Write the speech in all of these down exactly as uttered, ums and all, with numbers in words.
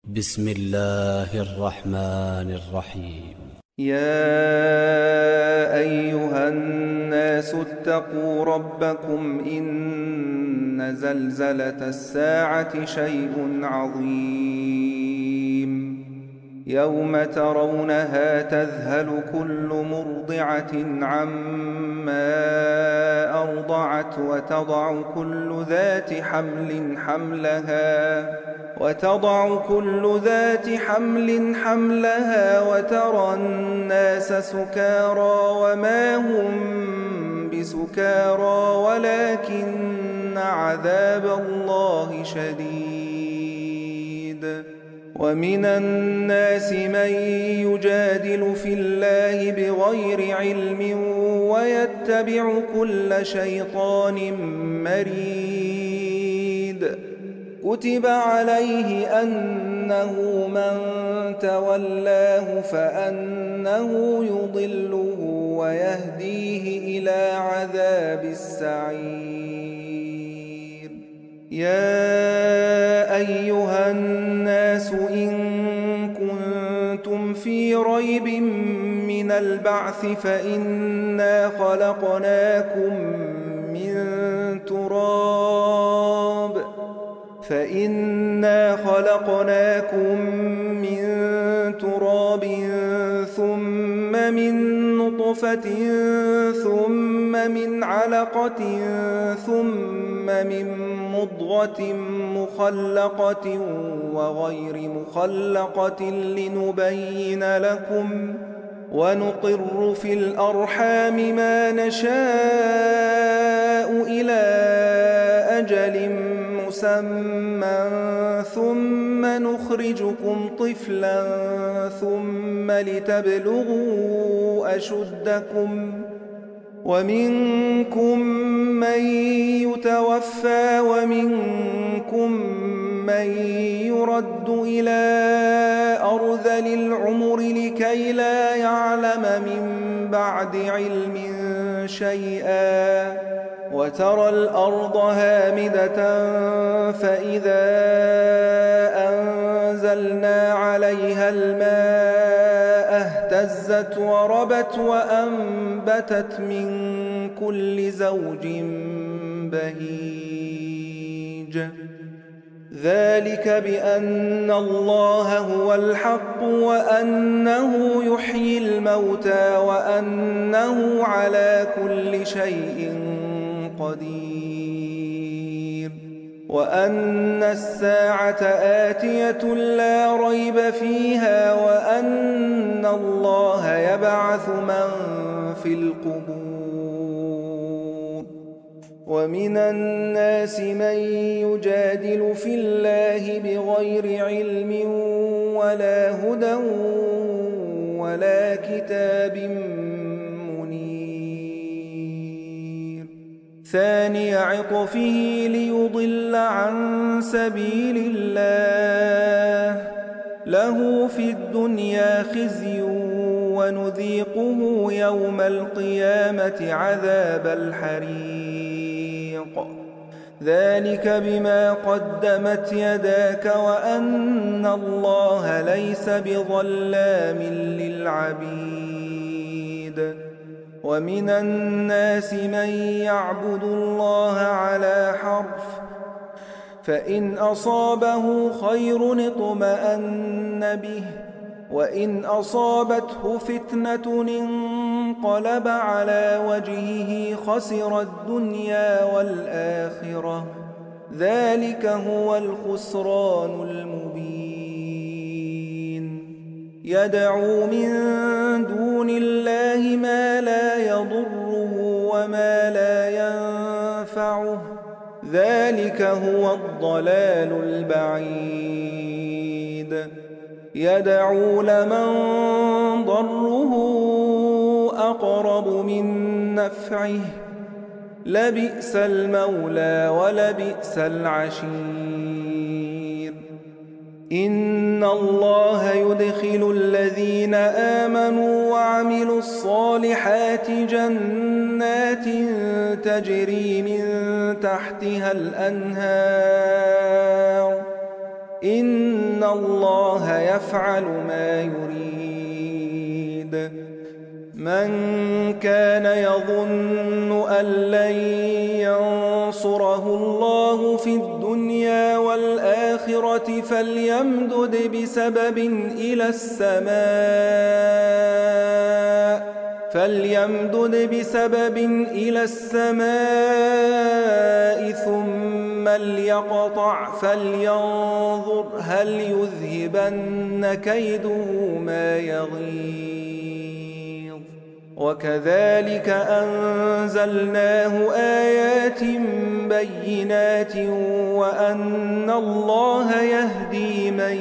بسم الله الرحمن الرحيم. يا أيها الناس اتقوا ربكم إن زلزلة الساعة شيء عظيم يوم ترونها تذهل كل مرضعة عما أرضعت وتضع كل ذات حمل حملها وتضع كل ذات حمل حملها وترى الناس سكارى وما هم بسكارى ولكن عذاب الله شديد. ومن الناس من يجادل في الله بغير علم ويتبع كل شيطان مريد. كتب عليه أنه من تولاه فأنه يضله ويهديه إلى عذاب السعير. يا أيها الناس إن كنتم في ريب من البعث فإنا خلقناكم من تراب فإنا خلقناكم من تراب ثم من نطفة ثم من علقة ثم من مضغة مخلقة وغير مخلقة لنبين لكم ونقر في الأرحام ما نشاء إلى أجل مسمى ثم نخرجكم طفلا ثم لتبلغوا أشدكم ومنكم من يتوفى ومنكم من يرد إلى أرذل العمر لكي لا يعلم من بعد علم شيئا. وترى الأرض هامدة فإذا أنزلنا عليها الماء اهتزت وربت وأنبتت من كل زوج بهيج. ذلك بأن الله هو الحق وأنه يحيي الموتى وأنه على كل شيء قدير وأن الساعة آتية لا ريب فيها وأن الله يبعث من في القبور. ومن الناس من يجادل في الله بغير علم ولا هدى ولا كتاب منير. ثاني عطفه ليضل عن سبيل الله له في الدنيا خزي ونذيقه يوم القيامة عذاب الحريق. ذلك بما قدمت يداك وأن الله ليس بظلام للعبيد. ومن الناس من يعبد الله على حرف فإن أصابه خير اطمأن به وإن أصابته فتنة انقلب على وجهه خسر الدنيا والآخرة. ذلك هو الخسران المبين. يدعو من دون الله ما لا يضره وما لا ينفعه. ذلك هو الضلال البعيد. يدعو لمن ضره أقرب من نفعه لبئس المولى ولبئس العشير. إن الله يدخل الذين آمنوا وعملوا الصالحات جنات تجري من تحتها الأنهار إن الله يفعل ما يريد. من كان يظن أن لن ينصره الله في الدنيا والآخرة فليمدد بسبب إلى السماء فليمدد بسبب إلى السماء ثم ليقطع فلينظر هل يذهبن كيده ما يغيظ. وكذلك أنزلناه آيات بينات وأن الله يهدي من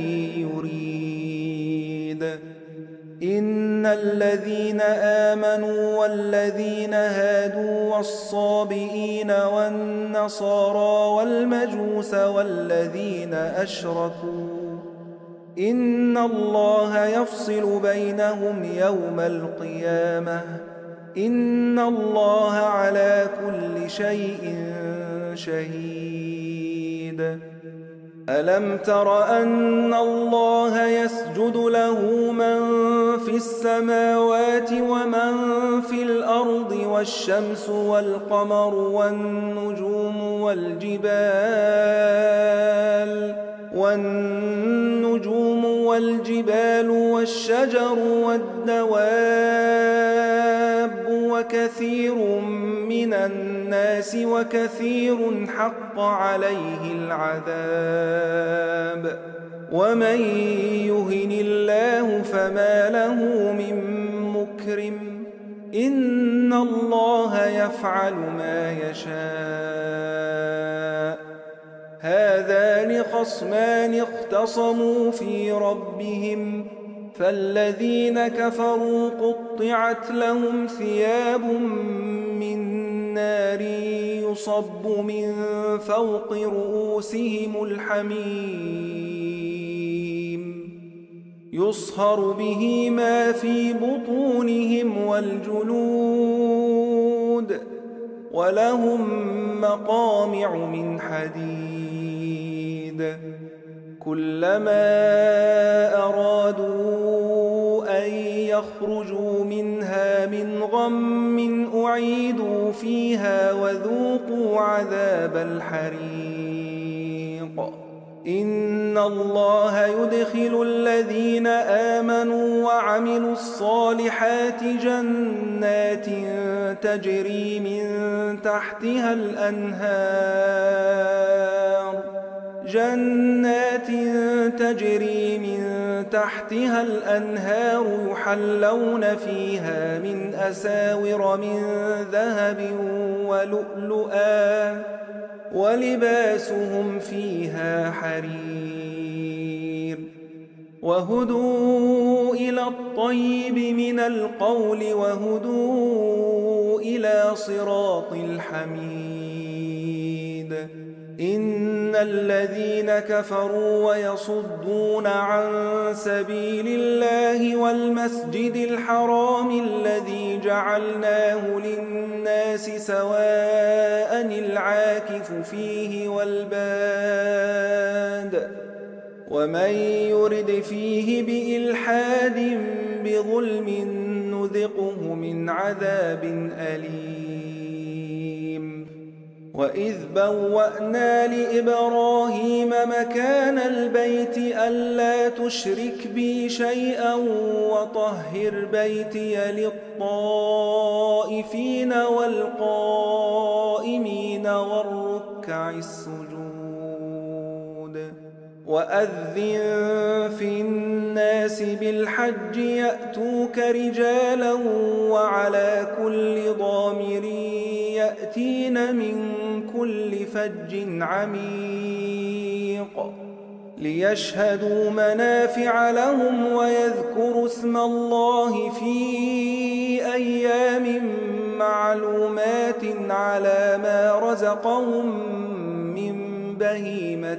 يريد. إن الذين آمنوا والذين هادوا والصابئين والنصارى والمجوس والذين أشركوا إن الله يفصل بينهم يوم القيامة إن الله على كل شيء شهيد. ألم تر أن الله يسجد له من في السماوات ومن في الأرض والشمس والقمر والنجوم والجبال والنجوم والجبال والشجر والدواب وكثير من الناس وكثير حق عليه العذاب ومن يهن الله فما له من مكرم إن الله يفعل ما يشاء. هذان خصمان اختصموا في ربهم فالذين كفروا قطعت لهم ثياب من نار يصب من فوق رؤوسهم الحميم يصهر به ما في بطونهم والجلود ولهم مقامع من حديد كلما أرادوا أن يخرجوا منها من غم أعيدوا فيها وذوقوا عذاب الحريق. إن الله يدخل الذين آمنوا وعملوا الصالحات جنات تجري من تحتها الأنهار جنات تجري من تحتها الأنهار يحلون فيها من أساور من ذهب ولؤلؤا ولباسهم فيها حرير وهدوا إلى الطيب من القول وهدوا إلى صراط الحميد. إن الذين كفروا ويصدون عن سبيل الله والمسجد الحرام الذي جعلناه للناس سواء العاكف فيه والباد ومن يرد فيه بإلحاد بظلم نذقه من عذاب أليم. وإذ بوأنا لإبراهيم مكان البيت ألا تشرك بي شيئا وطهر بيتي للطائفين والقائمين والركع السجود. وأذن في الناس بالحج يأتوك رجالا وعلى كل ضامر يأتين من كل فج عميق ليشهدوا منافع لهم ويذكروا اسم الله في أيام معلومات على ما رزقهم من بهيمة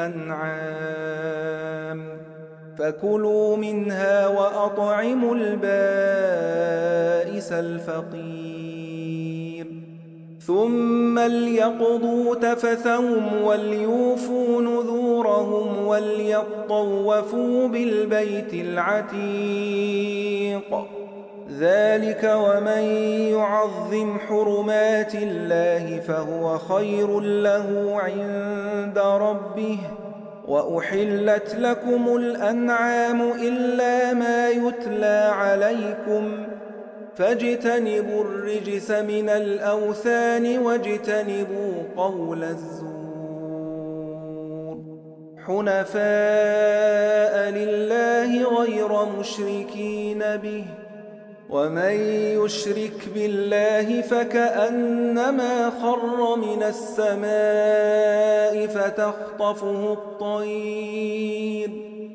الأنعام فكلوا منها وأطعموا البائس الفقير ثم ليقضوا تفثهم وليوفوا نذورهم أجورهم وليطوفوا بالبيت العتيق. ذلك ومن يعظم حرمات الله فهو خير له عند ربه. وأحلت لكم الأنعام إلا ما يتلى عليكم فاجتنبوا الرجس من الأوثان واجتنبوا قول الزور حنفاء لله غير مشركين به. ومن يشرك بالله فكأنما خر من السماء فتخطفه الطير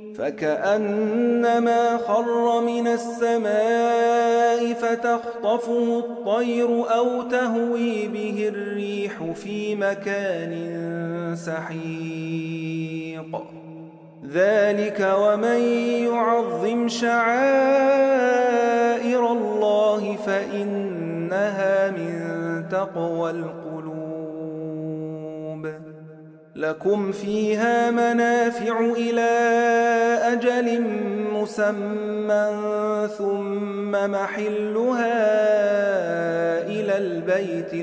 فكأنما خر من السماء فتخطفه الطير أو تهوي به الريح في مكان سحيق. ذلك ومن يعظم شعائر الله فإنها من تقوى القلوب. لكم فيها منافع إلى أجل مسمى ثم محلها إلى البيت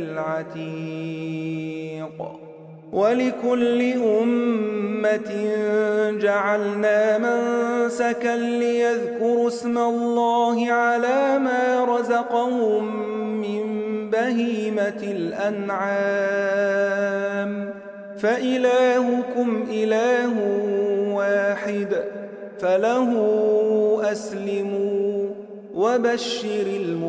العتيق. ولكل أمة جعلنا منسكا ليذكروا اسم الله على ما رزقهم من بهيمة الأنعام فإلهكم إله واحد فله أسلموا وبشر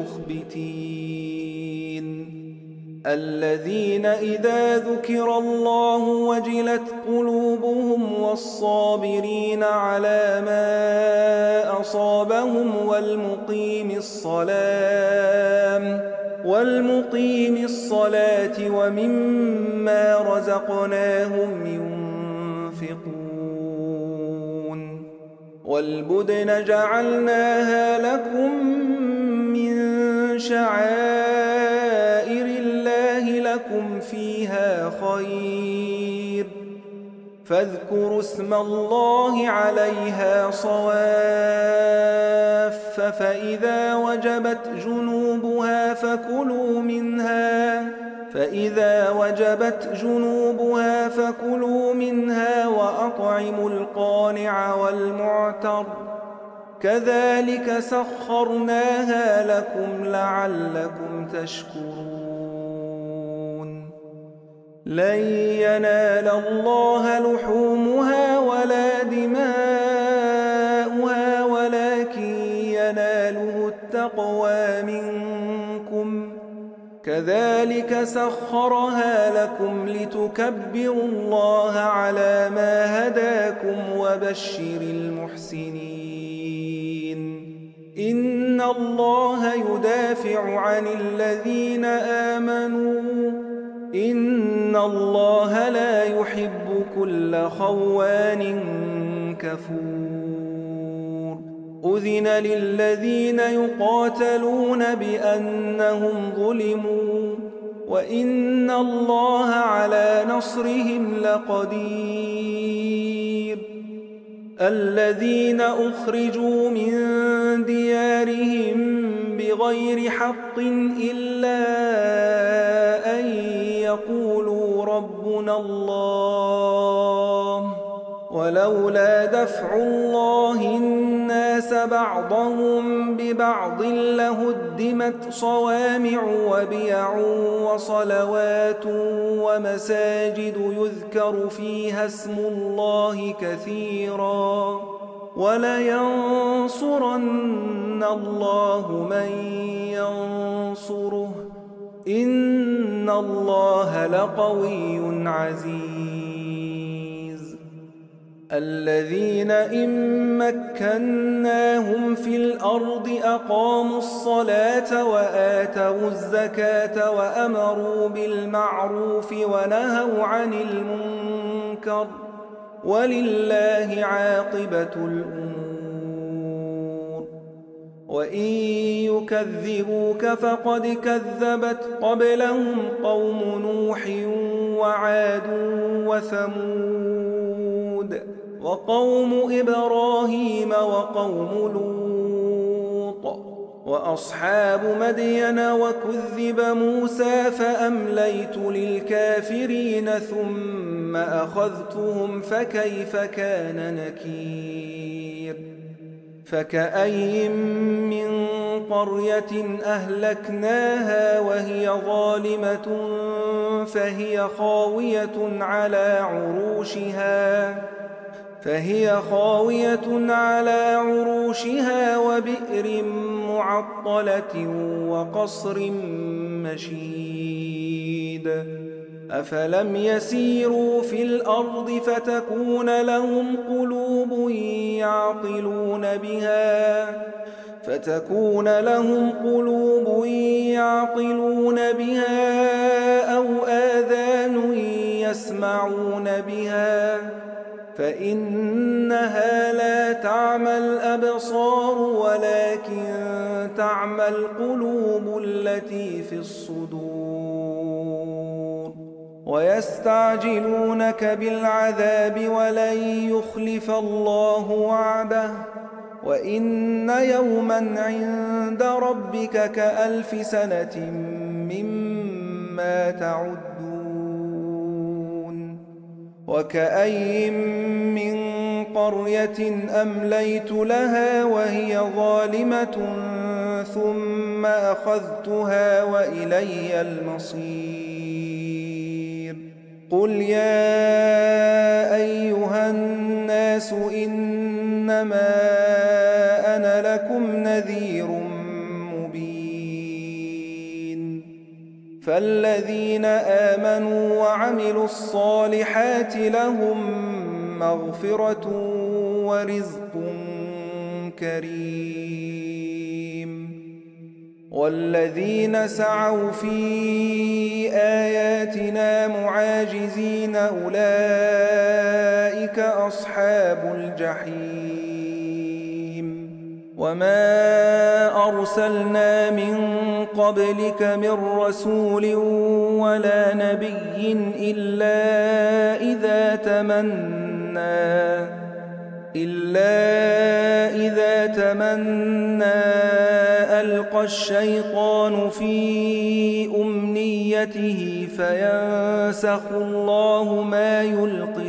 المخبتين الذين إذا ذكر الله وجلت قلوبهم والصابرين على ما أصابهم والمقيم الصلاة والمقيم الصلاة ومما رزقناهم ينفقون. والبدن جعلناها لكم من شعائر الله لكم فيها خير فاذكروا اسم الله عليها صواف فإذا وجبت جنوبها فكلوا منها فإذا وجبت جنوبها فكلوا منها وأطعموا القانع والمعتر كذلك سخرناها لكم لعلكم تشكرون. لن ينال الله لحومها ولا دماؤها ولكن يناله التقوى منكم كذلك سخرها لكم لتكبروا الله على ما هداكم وبشر المحسنين. إن الله يدافع عن الذين آمنوا إن الله لا يحب كل خوان كفور. أذن للذين يقاتلون بأنهم ظلموا وإن الله على نصرهم لقدير. الذين أخرجوا من ديارهم بغير حق إلا أن يقولوا ربنا الله ولولا دفع الله الناس بعضهم ببعض لهدمت صوامع وبيع وصلوات ومساجد يذكر فيها اسم الله كثيرا ولينصرن الله من ينصره إن الله لقوي عزيز. الذين إن مكناهم في الأرض أقاموا الصلاة وآتوا الزكاة وأمروا بالمعروف ونهوا عن المنكر ولله عاقبة الأمور. وإن يكذبوك فقد كذبت قبلهم قوم نوح وعاد وثمود وقوم إبراهيم وقوم لوط وأصحاب مدين وكذب موسى فأمليت للكافرين ثم أخذتهم فكيف كان نكير فكأي من قرية أهلكناها وهي ظالمة فهي خاوية على عروشها فهي خاوية على عروشها وبئر معطلة وقصر مشيد أفلم يسيروا في الأرض فتكون لهم قلوب يعقلون بها فتكون لهم قلوب يعقلون بها أو آذان يسمعون بها فإنها لا تعمى الأبصار ولكن تعمى القلوب التي في الصدور ويستعجلونك بالعذاب ولن يخلف الله وعده وإن يوما عند ربك كألف سنة مما تعدون وكأي من قرية أمليت لها وهي ظالمة ثم أخذتها وإلي المصير قل يا أيها الناس إنما أنا لكم نذير مبين فالذين آمنوا وعملوا الصالحات لهم مغفرة ورزق كريم والذين سعوا في آياتنا معاجزين أولئك أصحاب الجحيم وما أرسلنا من قبلك من رسول ولا نبي إلا إذا تمنى إلا إذا تمنى ألقى الشيطان في أمنيته فينسخ الله ما يلقي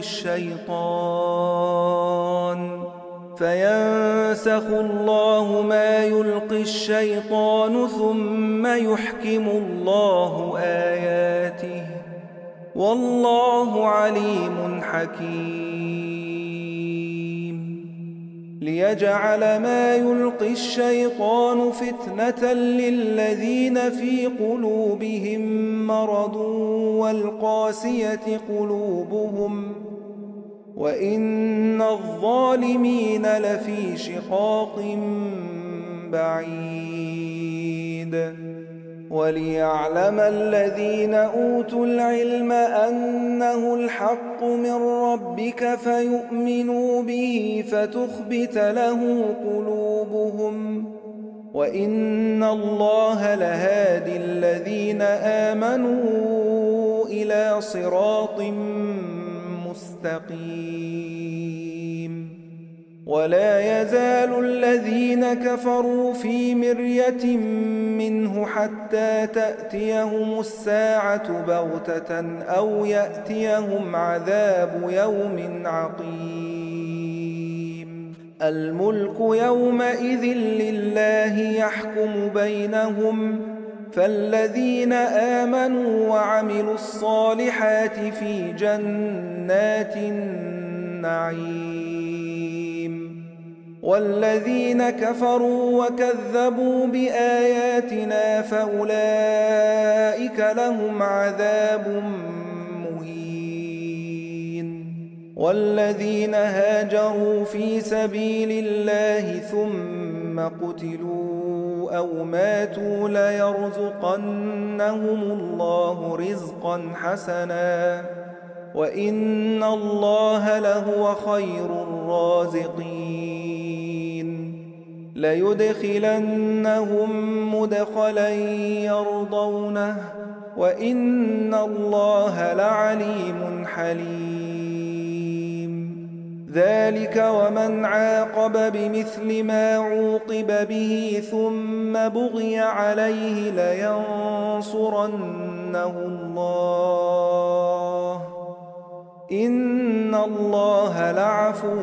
الشيطان فينسخ الله ما يلقي الشيطان ثم يحكم الله آياته والله عليم حكيم ليجعل ما يلقي الشيطان فتنة للذين في قلوبهم مرض والقاسية قلوبهم وإن الظالمين لفي شقاق بعيد وليعلم الذين أوتوا العلم أنه الحق من ربك فيؤمنوا به فتخبت له قلوبهم وإن الله لهادي الذين آمنوا إلى صراط مستقيم ولا يزال الذين كفروا في مرية منه حتى تأتيهم الساعة بغتة أو يأتيهم عذاب يوم عقيم الملك يومئذ لله يحكم بينهم فالذين آمنوا وعملوا الصالحات في جنات النعيم والذين كفروا وكذبوا بآياتنا فأولئك لهم عذاب مهين والذين هاجروا في سبيل الله ثم قتلوا أو ماتوا ليرزقنهم الله رزقا حسنا وإن الله لهو خير الرازقين ليدخلنهم مدخلا يرضونه وإن الله لعليم حليم ذلك ومن عاقب بمثل ما عوقب به ثم بغي عليه لينصرنه الله إن الله لعفو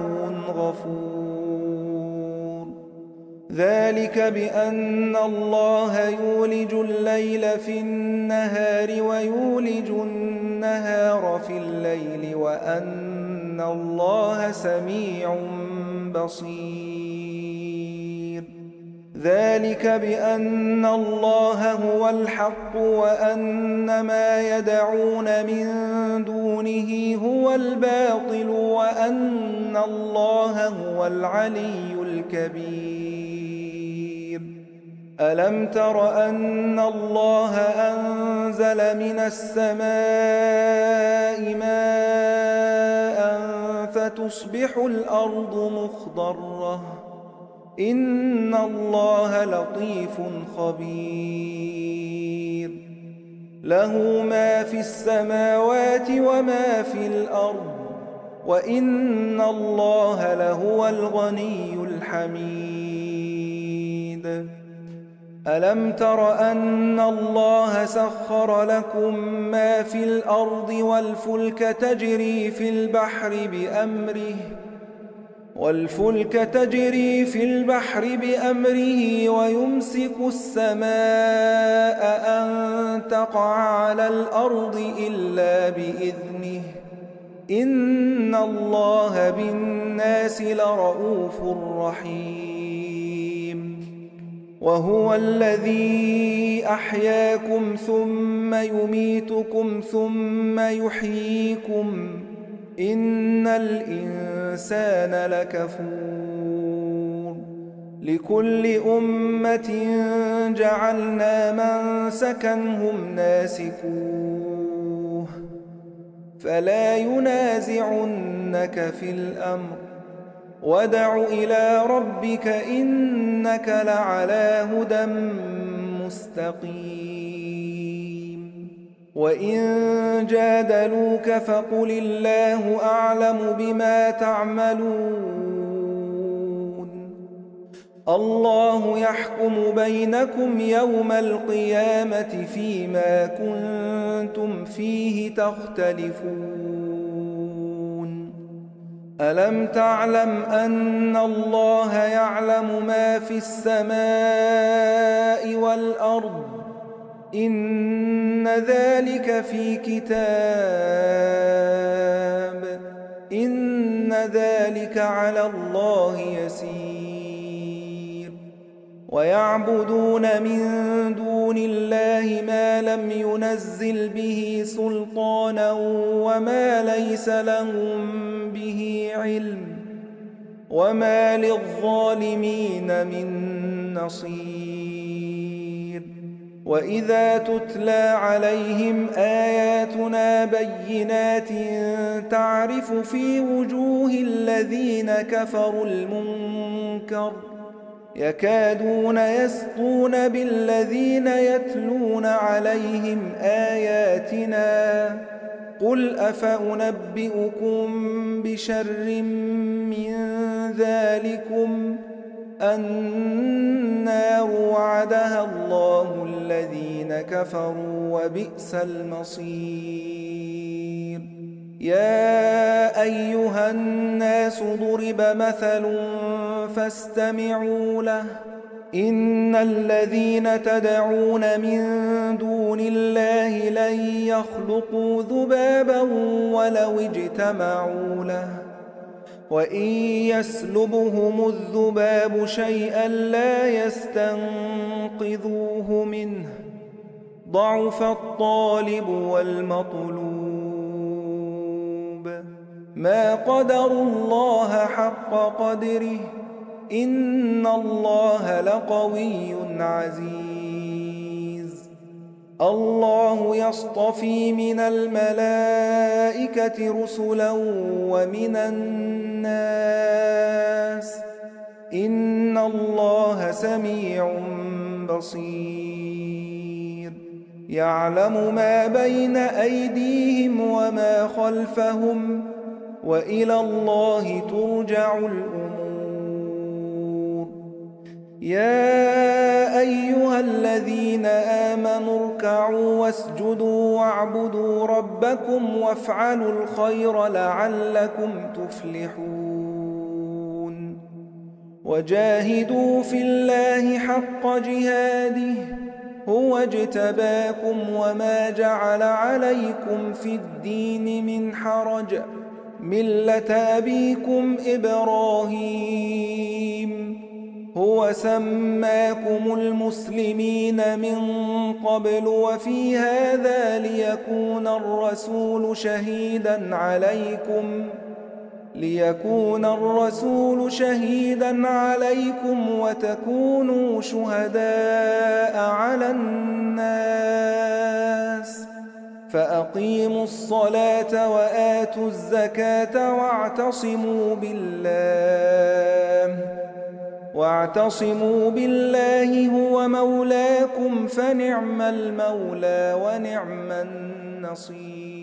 غفور. ذلك بأن الله يولج الليل في النهار ويولج النهار في الليل وأن الله سميع بصير. ذلك بأن الله هو الحق وأن ما يدعون من دونه هو الباطل وأن الله هو العلي الكبير. ألم تر أن الله أنزل من السماء ماء فتصبح الأرض مخضرة إن الله لطيف خبير. له ما في السماوات وما في الأرض وإن الله لهو الغني الحميد. ألم تر أن الله سخر لكم ما في الأرض والفلك تجري في البحر بأمره والفلك تجري في البحر بأمره ويمسك السماء أن تقع على الأرض إلا بإذنه إن الله بالناس لرؤوف رحيم. وهو الذي أحياكم ثم يميتكم ثم يحييكم إن الإنسان لكفور. لكل أمة جعلنا منسكا هم ناسكوه فلا ينازعنك في الأمر وادع إلى ربك إنك لعلى هدى مستقيم. وإن جادلوك فقل الله أعلم بما تعملون الله يحكم بينكم يوم القيامة فيما كنتم فيه تختلفون. ألم تعلم أن الله يعلم ما في السماء والأرض إن ذلك في كتاب إن ذلك على الله يسير. ويعبدون من دون الله ما لم ينزل به سلطانا وما ليس لهم به علم وما للظالمين من نصير. وإذا تتلى عليهم آياتنا بينات تعرف في وجوه الذين كفروا المنكر يكادون يسطون بالذين يتلون عليهم آياتنا قل أفأنبئكم بشر من ذلكم النار وعدها الله الذين كفروا وبئس المصير. يا أيها الناس ضرب مثل فاستمعوا له إن الذين تدعون من دون الله لن يخلقوا ذبابا ولو اجتمعوا له وإن يسلبهم الذباب شيئا لا يستنقذوه منه ضعف الطالب والمطلوب. ما قدروا الله حق قدره إن الله لقوي عزيز. الله يصطفي من الملائكة رسلا ومن الناس إن الله سميع بصير. يعلم ما بين أيديهم وما خلفهم وإلى الله ترجع الأمور. يا أيها الذين آمنوا اركعوا واسجدوا واعبدوا ربكم وافعلوا الخير لعلكم تفلحون. وجاهدوا في الله حق جهاده هو اجتباكم وما جعل عليكم في الدين من حرج ملة أبيكم إبراهيم هو سماكم المسلمين من قبل وفي هذا ليكون الرسول شهيدا عليكم ليكون الرسول شهيدا عليكم وتكونوا شهداء على الناس. فأقيموا الصلاة وآتوا الزكاة واعتصموا بالله واعتصموا بالله هو مولاكم فنعم المولى ونعم النصير.